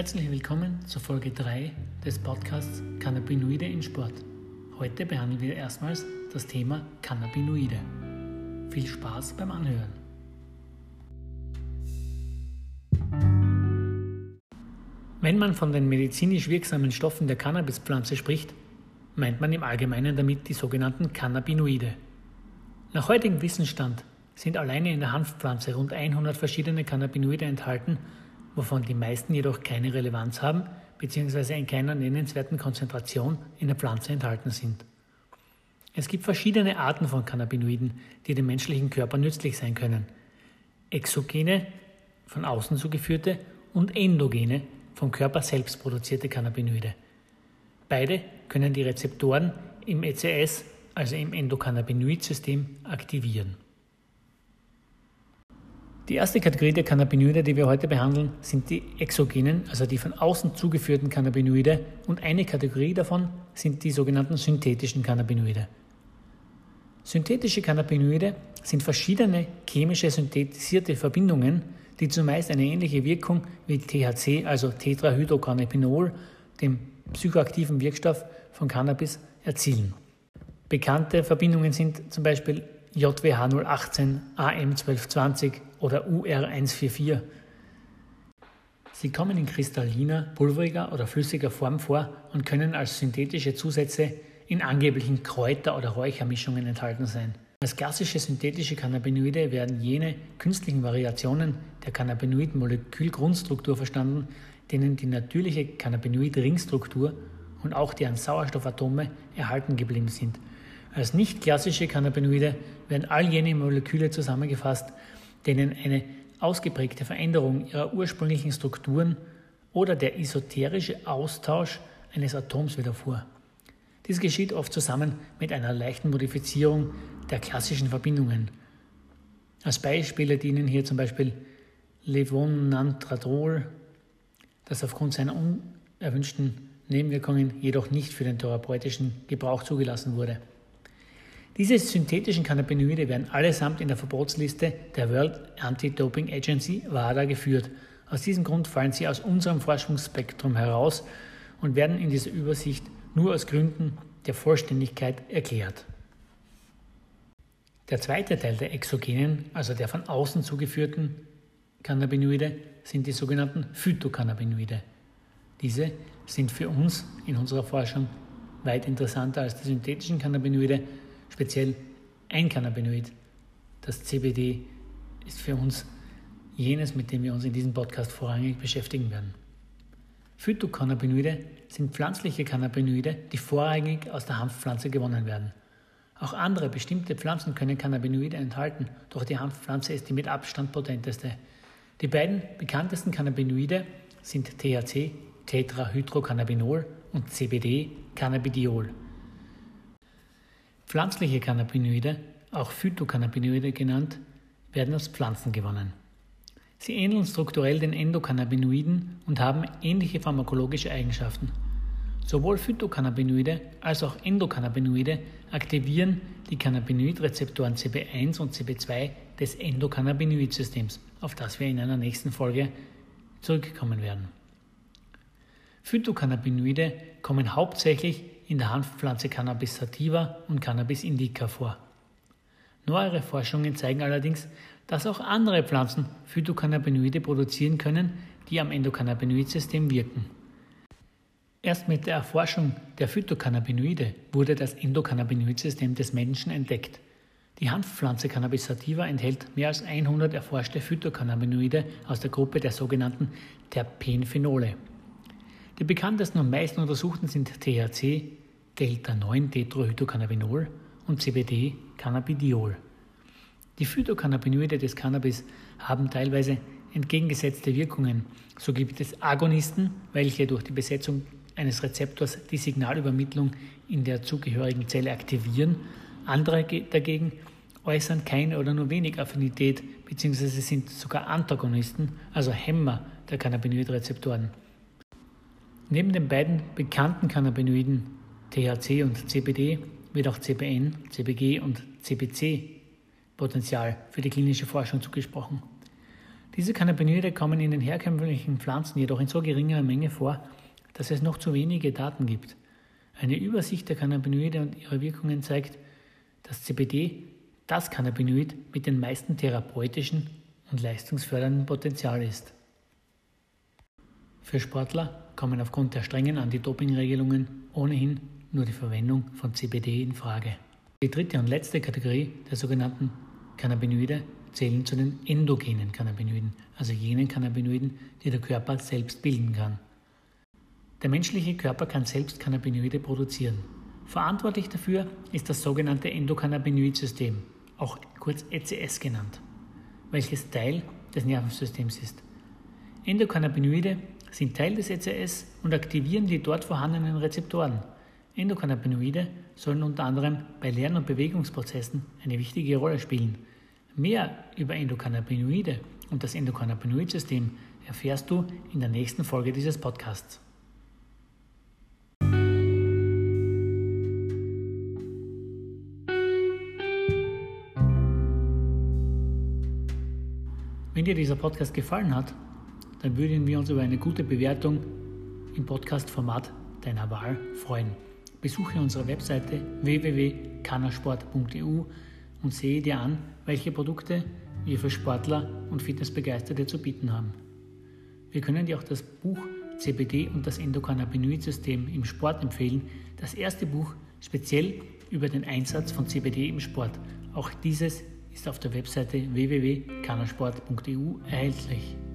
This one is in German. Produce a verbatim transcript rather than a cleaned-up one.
Herzlich willkommen zur Folge drei des Podcasts Cannabinoide in Sport. Heute behandeln wir erstmals das Thema Cannabinoide. Viel Spaß beim Anhören. Wenn man von den medizinisch wirksamen Stoffen der Cannabispflanze spricht, meint man im Allgemeinen damit die sogenannten Cannabinoide. Nach heutigem Wissensstand sind alleine in der Hanfpflanze rund hundert verschiedene Cannabinoide enthalten, wovon die meisten jedoch keine Relevanz haben bzw. in keiner nennenswerten Konzentration in der Pflanze enthalten sind. Es gibt verschiedene Arten von Cannabinoiden, die dem menschlichen Körper nützlich sein können. Exogene, von außen zugeführte, und endogene, vom Körper selbst produzierte Cannabinoide. Beide können die Rezeptoren im E C S, also im Endokannabinoid-System, aktivieren. Die erste Kategorie der Cannabinoide, die wir heute behandeln, sind die exogenen, also die von außen zugeführten Cannabinoide, und eine Kategorie davon sind die sogenannten synthetischen Cannabinoide. Synthetische Cannabinoide sind verschiedene chemische synthetisierte Verbindungen, die zumeist eine ähnliche Wirkung wie T H C, also Tetrahydrocannabinol, dem psychoaktiven Wirkstoff von Cannabis, erzielen. Bekannte Verbindungen sind zum Beispiel J W H null achtzehn, A M zwölf zwanzig oder U R hundertvierundvierzig. Sie kommen in kristalliner, pulveriger oder flüssiger Form vor und können als synthetische Zusätze in angeblichen Kräuter- oder Räuchermischungen enthalten sein. Als klassische synthetische Cannabinoide werden jene künstlichen Variationen der Cannabinoid-Molekülgrundstruktur verstanden, denen die natürliche Cannabinoid-Ringstruktur und auch deren Sauerstoffatome erhalten geblieben sind. Als nicht klassische Cannabinoide werden all jene Moleküle zusammengefasst, denen eine ausgeprägte Veränderung ihrer ursprünglichen Strukturen oder der esoterische Austausch eines Atoms widerfuhr. Dies geschieht oft zusammen mit einer leichten Modifizierung der klassischen Verbindungen. Als Beispiele dienen hier zum Beispiel Levonantradol, das aufgrund seiner unerwünschten Nebenwirkungen jedoch nicht für den therapeutischen Gebrauch zugelassen wurde. Diese synthetischen Cannabinoide werden allesamt in der Verbotsliste der World Anti-Doping Agency WADA geführt. Aus diesem Grund fallen sie aus unserem Forschungsspektrum heraus und werden in dieser Übersicht nur aus Gründen der Vollständigkeit erklärt. Der zweite Teil der exogenen, also der von außen zugeführten Cannabinoide, sind die sogenannten Phytocannabinoide. Diese sind für uns in unserer Forschung weit interessanter als die synthetischen Cannabinoide. Speziell ein Cannabinoid, das C B D, ist für uns jenes, mit dem wir uns in diesem Podcast vorrangig beschäftigen werden. Phytocannabinoide sind pflanzliche Cannabinoide, die vorrangig aus der Hanfpflanze gewonnen werden. Auch andere bestimmte Pflanzen können Cannabinoide enthalten, doch die Hanfpflanze ist die mit Abstand potenteste. Die beiden bekanntesten Cannabinoide sind T H C, Tetrahydrocannabinol, und C B D, Cannabidiol. Pflanzliche Cannabinoide, auch Phytocannabinoide genannt, werden aus Pflanzen gewonnen. Sie ähneln strukturell den Endokannabinoiden und haben ähnliche pharmakologische Eigenschaften. Sowohl Phytocannabinoide als auch Endokannabinoide aktivieren die Cannabinoidrezeptoren C B eins und C B zwei des Endokannabinoid-Systems, auf das wir in einer nächsten Folge zurückkommen werden. Phytocannabinoide kommen hauptsächlich in der Hanfpflanze Cannabis sativa und Cannabis indica vor. Neuere Forschungen zeigen allerdings, dass auch andere Pflanzen Phytocannabinoide produzieren können, die am Endokannabinoid-System wirken. Erst mit der Erforschung der Phytocannabinoide wurde das Endokannabinoid-System des Menschen entdeckt. Die Hanfpflanze Cannabis sativa enthält mehr als hundert erforschte Phytocannabinoide aus der Gruppe der sogenannten Terpenphenole. Die bekanntesten und meisten untersuchten sind T H C, Delta neun Tetrahydrocannabinol, und C B D, Cannabidiol. Die Phytocannabinoide des Cannabis haben teilweise entgegengesetzte Wirkungen. So gibt es Agonisten, welche durch die Besetzung eines Rezeptors die Signalübermittlung in der zugehörigen Zelle aktivieren. Andere dagegen äußern keine oder nur wenig Affinität bzw. sind sogar Antagonisten, also Hämmer der Cannabinoidrezeptoren. Neben den beiden bekannten Cannabinoiden T H C und C B D wird auch C B N, C B G und C B C Potenzial für die klinische Forschung zugesprochen. Diese Cannabinoide kommen in den herkömmlichen Pflanzen jedoch in so geringer Menge vor, dass es noch zu wenige Daten gibt. Eine Übersicht der Cannabinoide und ihrer Wirkungen zeigt, dass C B D das Cannabinoid mit den meisten therapeutischen und leistungsfördernden Potenzial ist. Für Sportler kommen aufgrund der strengen Anti-Doping-Regelungen ohnehin nur die Verwendung von C B D in Frage. Die dritte und letzte Kategorie der sogenannten Cannabinoide zählen zu den endogenen Cannabinoiden, also jenen Cannabinoiden, die der Körper selbst bilden kann. Der menschliche Körper kann selbst Cannabinoide produzieren. Verantwortlich dafür ist das sogenannte Endokannabinoid-System, auch kurz E C S genannt, welches Teil des Nervensystems ist. Endokannabinoide sind Teil des E C S und aktivieren die dort vorhandenen Rezeptoren. Endokannabinoide sollen unter anderem bei Lern- und Bewegungsprozessen eine wichtige Rolle spielen. Mehr über Endokannabinoide und das Endokannabinoid-System erfährst du in der nächsten Folge dieses Podcasts. Wenn dir dieser Podcast gefallen hat, dann würden wir uns über eine gute Bewertung im Podcast-Format deiner Wahl freuen. Besuche unsere Webseite w w w punkt cannasport punkt e u und sehe dir an, welche Produkte wir für Sportler und Fitnessbegeisterte zu bieten haben. Wir können dir auch das Buch C B D und das Endokannabinoid-System im Sport empfehlen, das erste Buch speziell über den Einsatz von C B D im Sport. Auch dieses ist auf der Webseite w w w punkt cannasport punkt e u erhältlich.